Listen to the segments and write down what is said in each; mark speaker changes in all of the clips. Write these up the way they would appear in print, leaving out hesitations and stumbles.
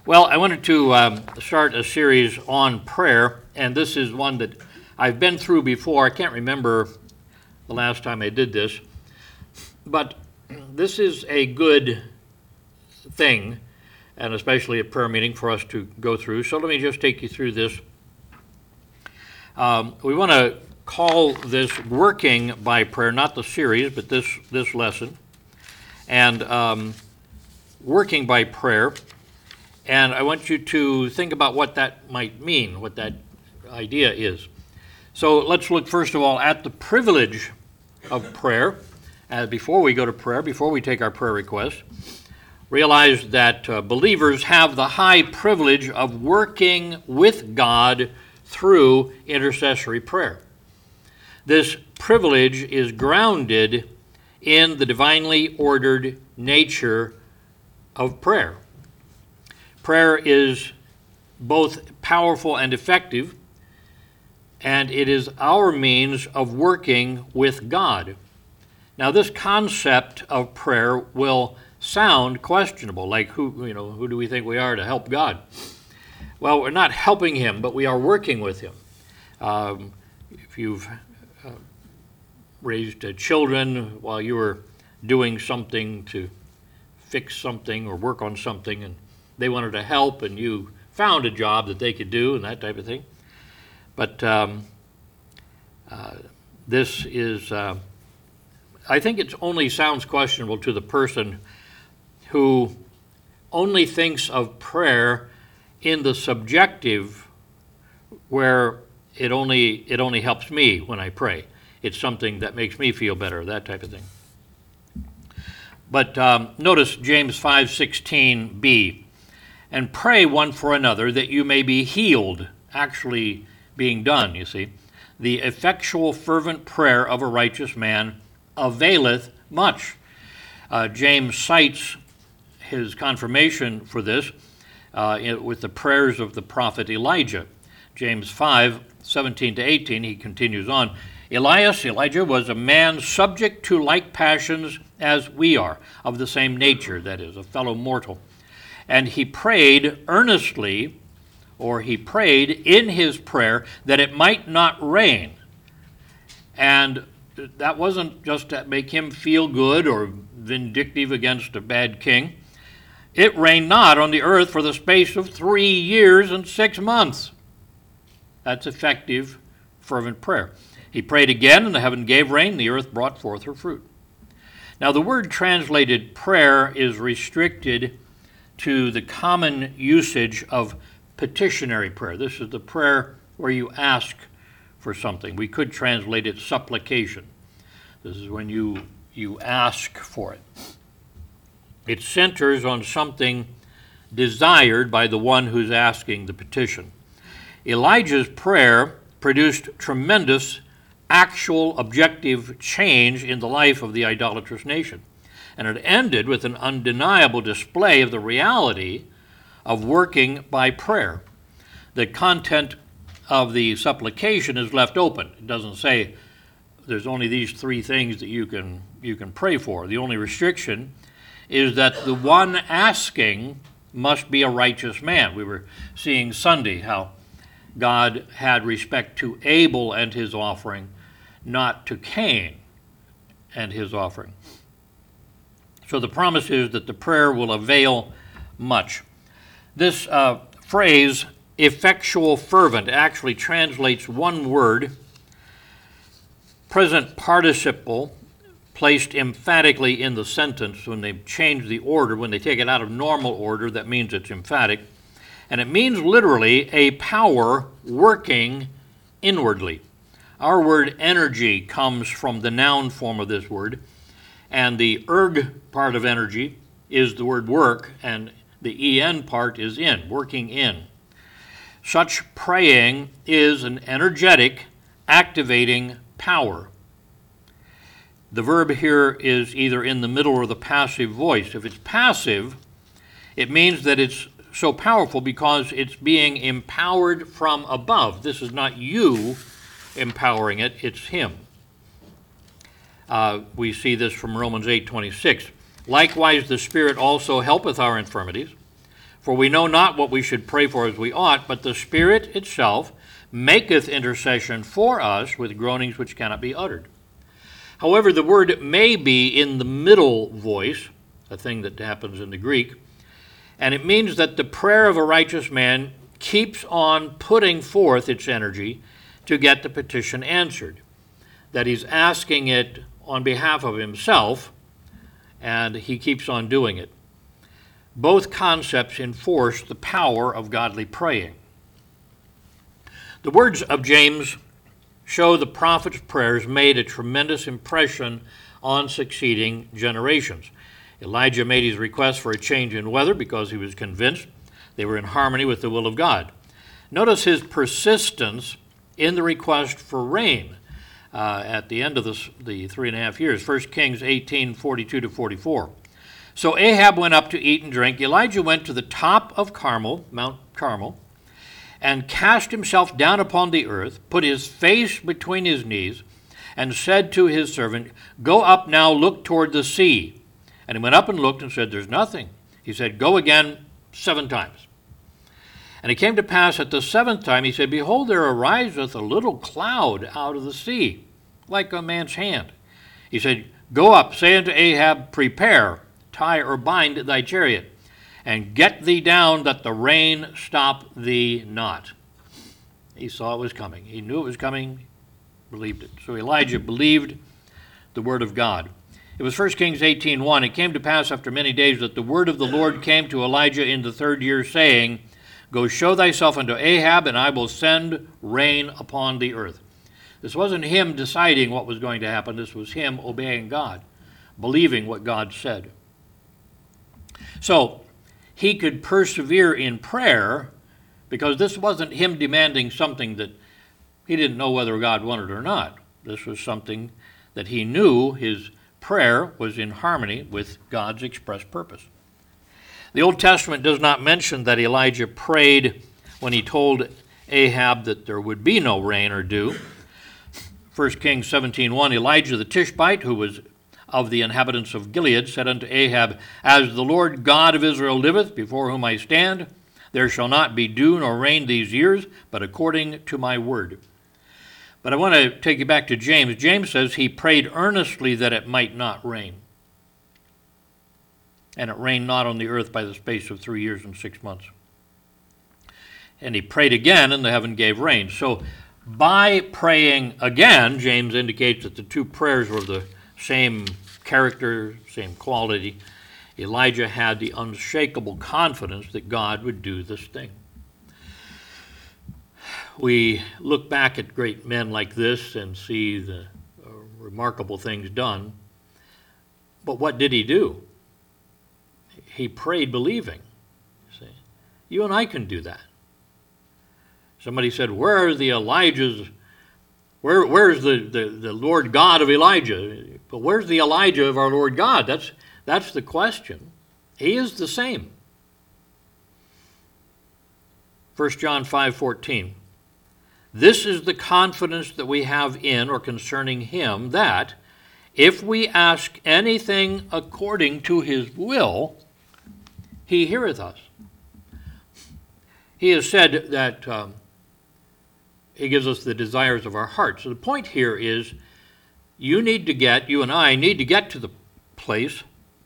Speaker 1: Well, I wanted to start a series on prayer, and this is one that I've been through before. I can't remember the last time I did this, but this is a good thing, and especially a prayer meeting for us to go through. So let me just take you through this. We want to call this Working by Prayer, not the series, but this lesson, and Working by Prayer. And I want you to think about what that might mean, what that idea is. So let's look first of all at the privilege of prayer. Before we go to prayer, before we take our prayer requests, realize that believers have the high privilege of working with God through intercessory prayer. This privilege is grounded in the divinely ordered nature of prayer. Prayer is both powerful and effective, and it is our means of working with God. Now, this concept of prayer will sound questionable, like who do we think we are to help God? Well, we're not helping Him, but we are working with Him. If you've raised children while you were doing something to fix something or work on something, and they wanted to help, and you found a job that they could do, and that type of thing. But this is, I think it only sounds questionable to the person who only thinks of prayer in the subjective, where it only helps me when I pray. It's something that makes me feel better, that type of thing. But notice James 5:16b. And pray one for another that you may be healed, actually being done, you see. The effectual fervent prayer of a righteous man availeth much. James cites his confirmation for this with the prayers of the prophet Elijah. James 5:17-18, he continues on. Elijah was a man subject to like passions as we are, of the same nature, that is, a fellow mortal. And he prayed earnestly, or he prayed in his prayer, that it might not rain. And that wasn't just to make him feel good or vindictive against a bad king. It rained not on the earth for the space of 3 years and 6 months. That's effective, fervent prayer. He prayed again, and the heaven gave rain, the earth brought forth her fruit. Now, the word translated prayer is restricted to the common usage of petitionary prayer. This is the prayer where you ask for something. We could translate it supplication. This is when you ask for it. It centers on something desired by the one who's asking the petition. Elijah's prayer produced tremendous actual objective change in the life of the idolatrous nation. And it ended with an undeniable display of the reality of working by prayer. The content of the supplication is left open. It doesn't say there's only these 3 things that you can pray for. The only restriction is that the one asking must be a righteous man. We were seeing Sunday how God had respect to Abel and his offering, not to Cain and his offering. So the promise is that the prayer will avail much. This phrase, effectual fervent, actually translates one word, present participle, placed emphatically in the sentence. When they change the order, when they take it out of normal order, that means it's emphatic. And it means literally a power working inwardly. Our word energy comes from the noun form of this word, and the erg part of energy is the word work, and the en part is in, working in. Such praying is an energetic, activating power. The verb here is either in the middle or the passive voice. If it's passive, it means that it's so powerful because it's being empowered from above. This is not you empowering it, it's Him. We see this from Romans 8:26. Likewise, the Spirit also helpeth our infirmities, For we know not what we should pray for as we ought, but the Spirit itself maketh intercession for us with groanings which cannot be uttered. However, the word may be in the middle voice, a thing that happens in the Greek, and it means that the prayer of a righteous man keeps on putting forth its energy to get the petition answered, that he's asking it on behalf of himself, and he keeps on doing it. Both concepts enforce the power of godly praying. The words of James show the prophet's prayers made a tremendous impression on succeeding generations. Elijah made his request for a change in weather because he was convinced they were in harmony with the will of God. Notice his persistence in the request for rain at the end of the 3.5 years, 1 Kings 18:42-44. So Ahab went up to eat and drink. Elijah went to the top of Carmel, Mount Carmel, and cast himself down upon the earth, put his face between his knees, and said to his servant, Go up now, look toward the sea. And he went up and looked and said, There's nothing. He said, Go again 7 times. And it came to pass at the 7th time, he said, Behold, there ariseth a little cloud out of the sea, like a man's hand. He said, Go up, say unto Ahab, Prepare, tie or bind thy chariot, and get thee down, that the rain stop thee not. He saw it was coming. He knew it was coming, believed it. So Elijah believed the word of God. It was 1 Kings 18:1. It came to pass after many days that the word of the Lord came to Elijah in the 3rd year, saying, Go show thyself unto Ahab, and I will send rain upon the earth. This wasn't him deciding what was going to happen. This was him obeying God, believing what God said. So he could persevere in prayer because this wasn't him demanding something that he didn't know whether God wanted or not. This was something that he knew his prayer was in harmony with God's express purpose. The Old Testament does not mention that Elijah prayed when he told Ahab that there would be no rain or dew. 1 Kings 17:1, Elijah the Tishbite, who was of the inhabitants of Gilead, said unto Ahab, As the Lord God of Israel liveth, before whom I stand, there shall not be dew nor rain these years, but according to my word. But I want to take you back to James. James says he prayed earnestly that it might not rain. And it rained not on the earth by the space of 3 years and 6 months. And he prayed again, and the heaven gave rain. So by praying again, James indicates that the two prayers were the same character, same quality. Elijah had the unshakable confidence that God would do this thing. We look back at great men like this and see the remarkable things done. But what did he do? He prayed believing. See? You and I can do that. Somebody said, where are the Elijahs? Where's the Lord God of Elijah? But where's the Elijah of our Lord God? That's the question. He is the same. 1 John 5:14. This is the confidence that we have in or concerning him, that if we ask anything according to his will, he heareth us. He has said that he gives us the desires of our heart. So the point here is you and I need to get to the place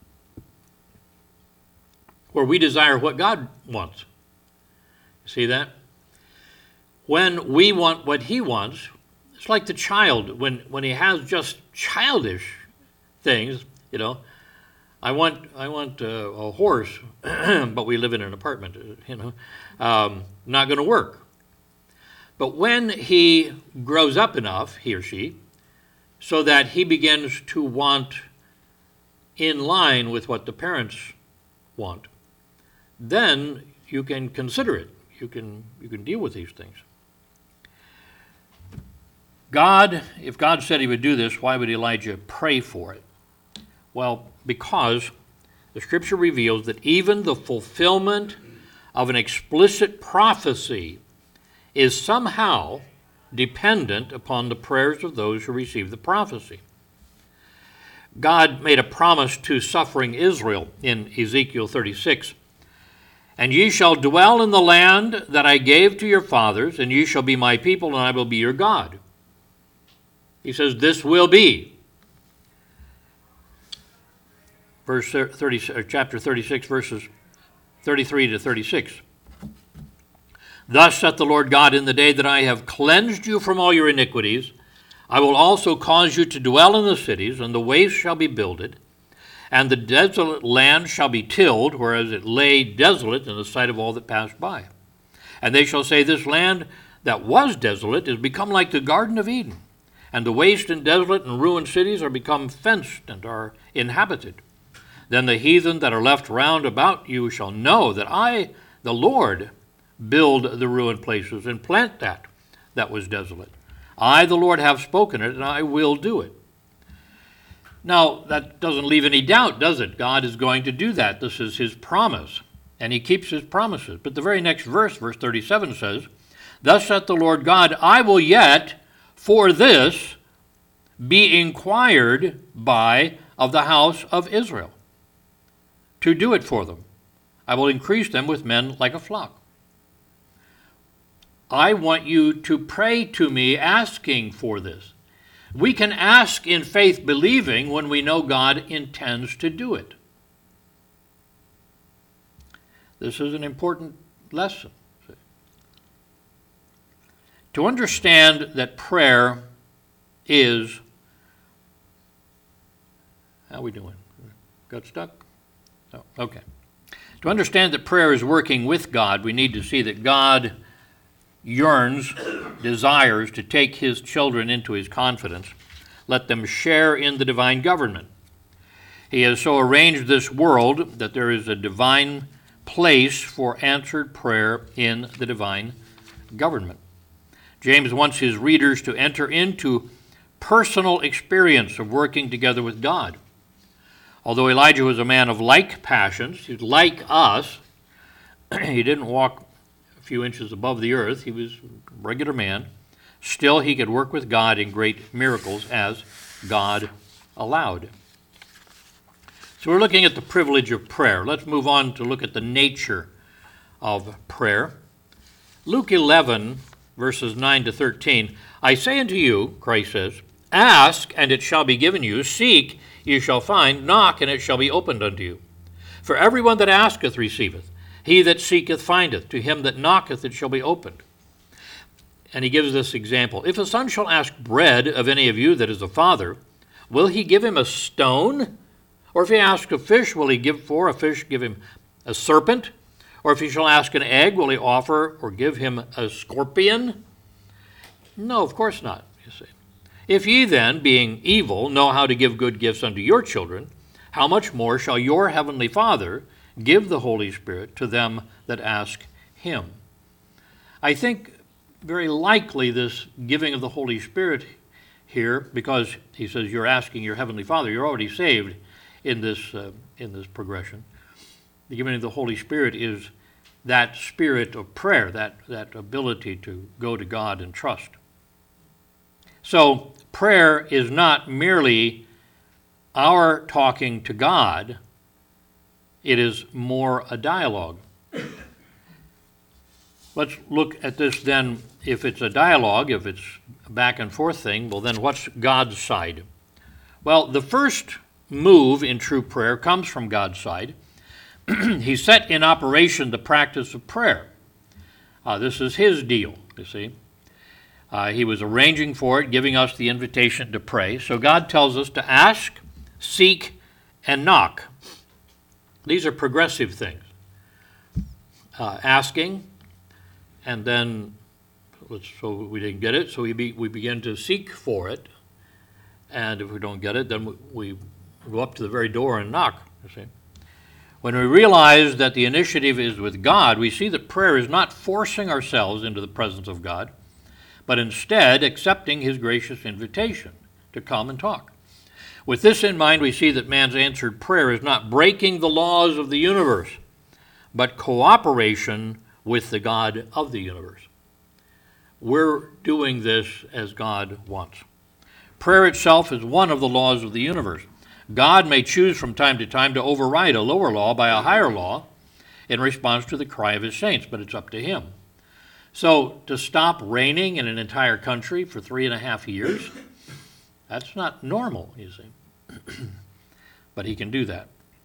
Speaker 1: where we desire what God wants. See that? When we want what he wants, it's like the child when he has just childish things, I want a horse, but we live in an apartment, not going to work. But when he grows up enough, he or she, so that he begins to want in line with what the parents want, then you can consider it. You can deal with these things. If God said he would do this, why would Elijah pray for it? Well, because the scripture reveals that even the fulfillment of an explicit prophecy is somehow dependent upon the prayers of those who receive the prophecy. God made a promise to suffering Israel in Ezekiel 36, And ye shall dwell in the land that I gave to your fathers, and ye shall be my people, and I will be your God. He says, this will be. Chapter 36, verses 33 to 36. Thus saith the Lord God, in the day that I have cleansed you from all your iniquities, I will also cause you to dwell in the cities, and the waste shall be builded, and the desolate land shall be tilled, whereas it lay desolate in the sight of all that passed by. And they shall say, this land that was desolate is become like the Garden of Eden, and the waste and desolate and ruined cities are become fenced and are inhabited. Then the heathen that are left round about you shall know that I, the Lord, build the ruined places and plant that was desolate. I, the Lord, have spoken it, and I will do it. Now, that doesn't leave any doubt, does it? God is going to do that. This is his promise, and he keeps his promises. But the very next verse, verse 37 says, thus saith the Lord God, I will yet for this be inquired by of the house of Israel, to do it for them. I will increase them with men like a flock. I want you to pray to me asking for this. We can ask in faith believing when we know God intends to do it. This is an important lesson. To understand that prayer is, how are we doing? Got stuck? Oh, okay. To understand that prayer is working with God, we need to see that God yearns, desires to take his children into his confidence, let them share in the divine government. He has so arranged this world that there is a divine place for answered prayer in the divine government. James wants his readers to enter into personal experience of working together with God. Although Elijah was a man of like passions, he's like us, he didn't walk a few inches above the earth, he was a regular man, still he could work with God in great miracles as God allowed. So we're looking at the privilege of prayer. Let's move on to look at the nature of prayer. Luke 11, verses 9 to 13. I say unto you, Christ says, ask, and it shall be given you. Seek, you shall find. Knock, and it shall be opened unto you. For everyone that asketh receiveth. He that seeketh findeth. To him that knocketh it shall be opened. And he gives this example. If a son shall ask bread of any of you that is a father, will he give him a stone? Or if he ask a fish, will he give for a fish, give him a serpent? Or if he shall ask an egg, will he offer or give him a scorpion? No, of course not, you see. If ye then, being evil, know how to give good gifts unto your children, how much more shall your heavenly Father give the Holy Spirit to them that ask him? I think very likely this giving of the Holy Spirit here, because he says you're asking your heavenly Father, you're already saved in this progression. The giving of the Holy Spirit is that spirit of prayer, that ability to go to God and trust. So prayer is not merely our talking to God, it is more a dialogue. Let's look at this then. If it's a dialogue, if it's a back and forth thing, well then what's God's side? Well, the first move in true prayer comes from God's side. He set in operation the practice of prayer. This is his deal, you see. He was arranging for it, giving us the invitation to pray. So God tells us to ask, seek, and knock. These are progressive things. Asking, and then, so we didn't get it, so we begin to seek for it. And if we don't get it, then we go up to the very door and knock, you see. When we realize that the initiative is with God, we see that prayer is not forcing ourselves into the presence of God, but instead accepting his gracious invitation to come and talk. With this in mind, we see that man's answered prayer is not breaking the laws of the universe, but cooperation with the God of the universe. We're doing this as God wants. Prayer itself is one of the laws of the universe. God may choose from time to time to override a lower law by a higher law in response to the cry of his saints, but it's up to him. So to stop raining in an entire country for 3.5 years, that's not normal, you see. But he can do that.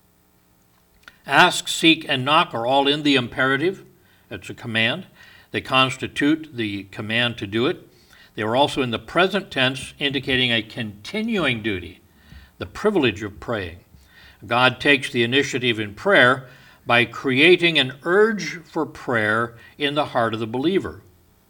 Speaker 1: Ask, seek, and knock are all in the imperative. It's a command. They constitute the command to do it. They are also in the present tense, indicating a continuing duty, the privilege of praying. God takes the initiative in prayer by creating an urge for prayer in the heart of the believer.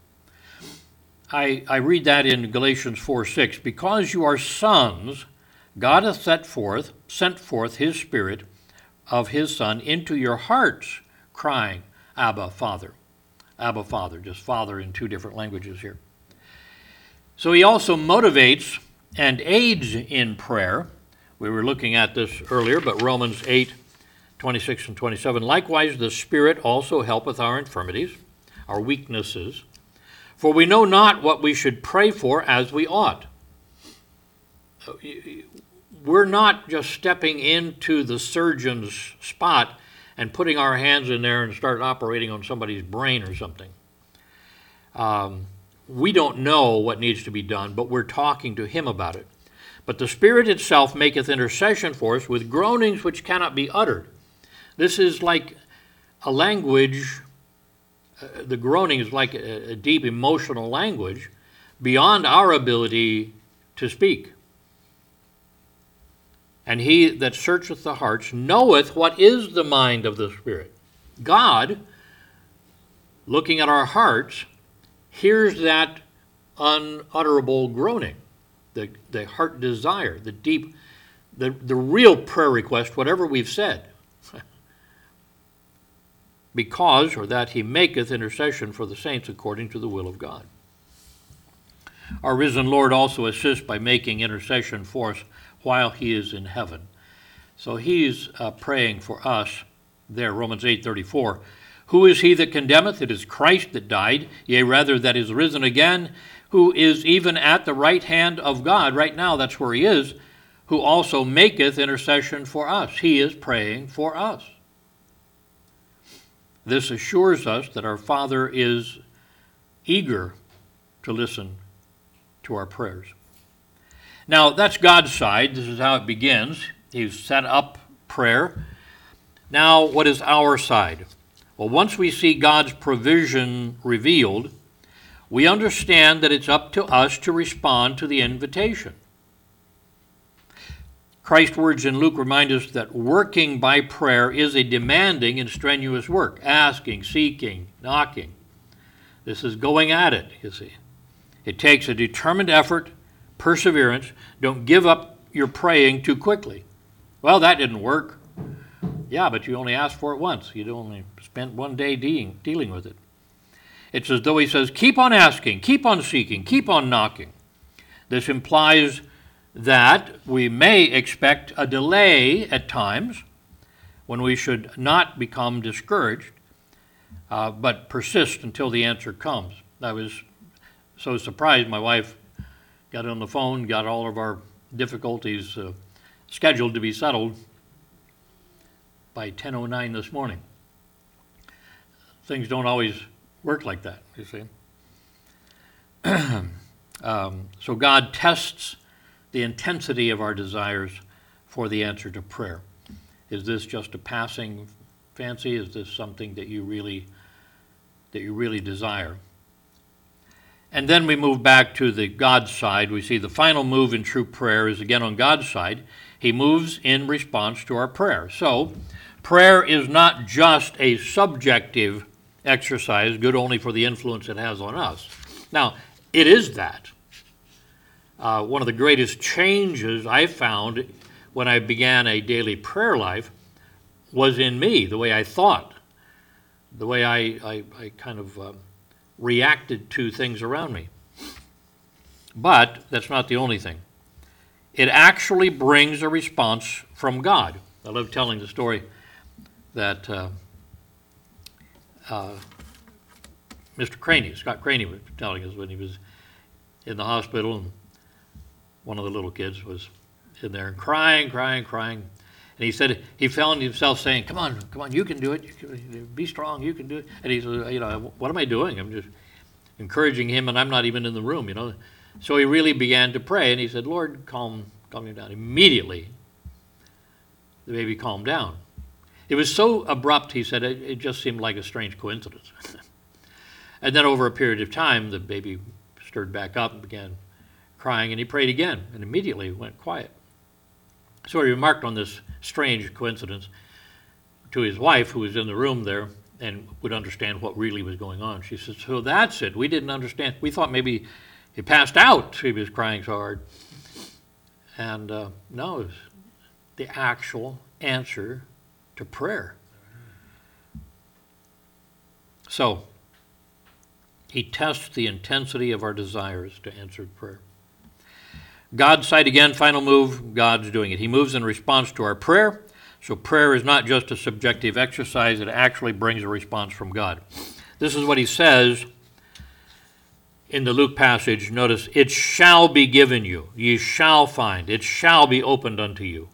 Speaker 1: I read that in Galatians 4:6. Because you are sons, God hath sent forth his Spirit of his Son into your hearts, crying, Abba, Father. Abba, Father, just Father in 2 different languages here. So he also motivates and aids in prayer. We were looking at this earlier, but Romans 8:26 and 27. Likewise, the Spirit also helpeth our infirmities, our weaknesses, for we know not what we should pray for as we ought. We're not just stepping into the surgeon's spot and putting our hands in there and start operating on somebody's brain or something. We don't know what needs to be done, but we're talking to him about it. But the Spirit itself maketh intercession for us with groanings which cannot be uttered. This is like a language, the groaning is like a deep emotional language beyond our ability to speak. And he that searcheth the hearts knoweth what is the mind of the Spirit. God, looking at our hearts, hears that unutterable groaning, the heart desire, the deep, the real prayer request, whatever we've said. Because, or that he maketh intercession for the saints according to the will of God. Our risen Lord also assists by making intercession for us while he is in heaven. So he's praying for us there, Romans 8:34. Who is he that condemneth? It is Christ that died, yea, rather that is risen again, who is even at the right hand of God. Right now, that's where he is, who also maketh intercession for us. He is praying for us. This assures us that our Father is eager to listen to our prayers. Now, that's God's side. This is how it begins. He's set up prayer. Now, what is our side? Well, once we see God's provision revealed, we understand that it's up to us to respond to the invitation. Christ's words in Luke remind us that working by prayer is a demanding and strenuous work. Asking, seeking, knocking. This is going at it, you see. It takes a determined effort, perseverance. Don't give up your praying too quickly. Well, that didn't work. Yeah, but you only asked for it once. You'd only spent one day dealing with it. It's as though he says, keep on asking, keep on seeking, keep on knocking. This implies that we may expect a delay at times when we should not become discouraged, but persist until the answer comes. I was so surprised. My wife got on the phone, got all of our difficulties scheduled to be settled by 10:09 this morning. Things don't always work like that, you see. So God tests the intensity of our desires for the answer to prayer. Is this just a passing fancy? Is this something that you really desire? And then we move back to the God side. We see the final move in true prayer is again on God's side. He moves in response to our prayer. So prayer is not just a subjective exercise, good only for the influence it has on us. Now, it is that. One of the greatest changes I found when I began a daily prayer life was in me, the way I thought, the way I kind of reacted to things around me. But that's not the only thing. It actually brings a response from God. I love telling the story that Mr. Craney, Scott Craney, was telling us when he was in the hospital, and one of the little kids was in there and crying. And he said he found himself saying, come on, you can do it. Be strong, you can do it. And he said, what am I doing? I'm just encouraging him, and I'm not even in the room. So he really began to pray, and he said, Lord, calm him down. Immediately, the baby calmed down. It was so abrupt, he said, it just seemed like a strange coincidence. And then over a period of time, the baby stirred back up and began crying, and he prayed again, and immediately went quiet. So he remarked on this strange coincidence to his wife, who was in the room there and would understand what really was going on. She said, so that's it. We didn't understand. We thought maybe he passed out. He was crying so hard. And no, it was the actual answer to prayer. So, he tests the intensity of our desires to answered prayer. God's side again, final move, God's doing it. He moves in response to our prayer. So prayer is not just a subjective exercise, it actually brings a response from God. This is what he says in the Luke passage. Notice, it shall be given you, ye shall find, it shall be opened unto you.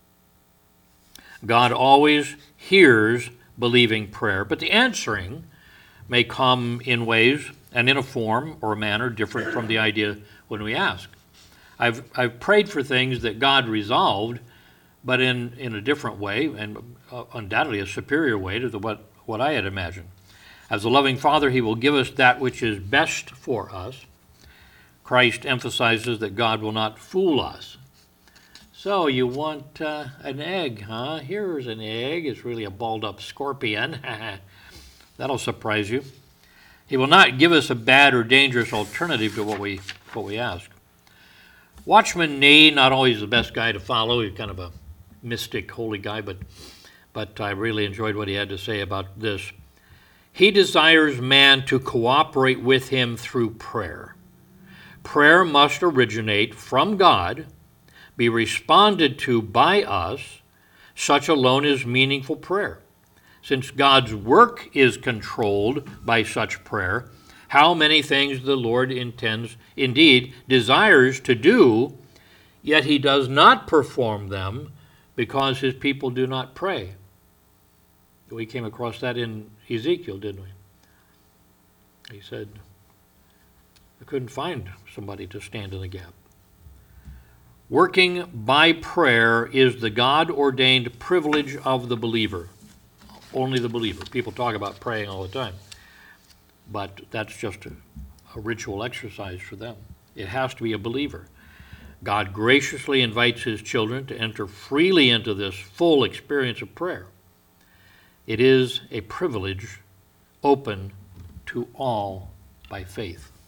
Speaker 1: God always hears believing prayer, but the answering may come in ways and in a form or a manner different from the idea when we ask. I've prayed for things that God resolved, but in a different way, and undoubtedly a superior way to what I had imagined. As a loving Father, he will give us that which is best for us. Christ emphasizes that God will not fool us. So you want an egg, huh? Here's an egg. It's really a balled-up scorpion. That'll surprise you. He will not give us a bad or dangerous alternative to what we ask. Watchman Nee, not always the best guy to follow. He's kind of a mystic, holy guy, but I really enjoyed what he had to say about this. He desires man to cooperate with him through prayer. Prayer must originate from God, be responded to by us. Such alone is meaningful prayer. Since God's work is controlled by such prayer, how many things the Lord indeed desires to do, yet he does not perform them because his people do not pray. We came across that in Ezekiel, didn't we? He said, I couldn't find somebody to stand in the gap. Working by prayer is the God-ordained privilege of the believer. Only the believer. People talk about praying all the time, but that's just a ritual exercise for them. It has to be a believer. God graciously invites his children to enter freely into this full experience of prayer. It is a privilege open to all by faith.